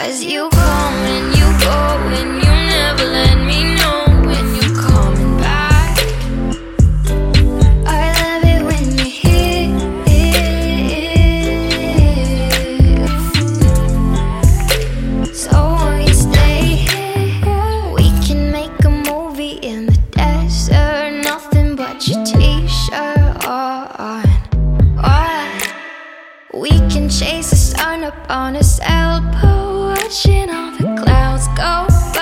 'Cause you come and you go and you never let me know when you're coming back. I love it when you're here. So won't you stay here? We can make a movie in the desert, nothing but your t-shirt on. We can chase the sun up on a sailboat, watching all the clouds go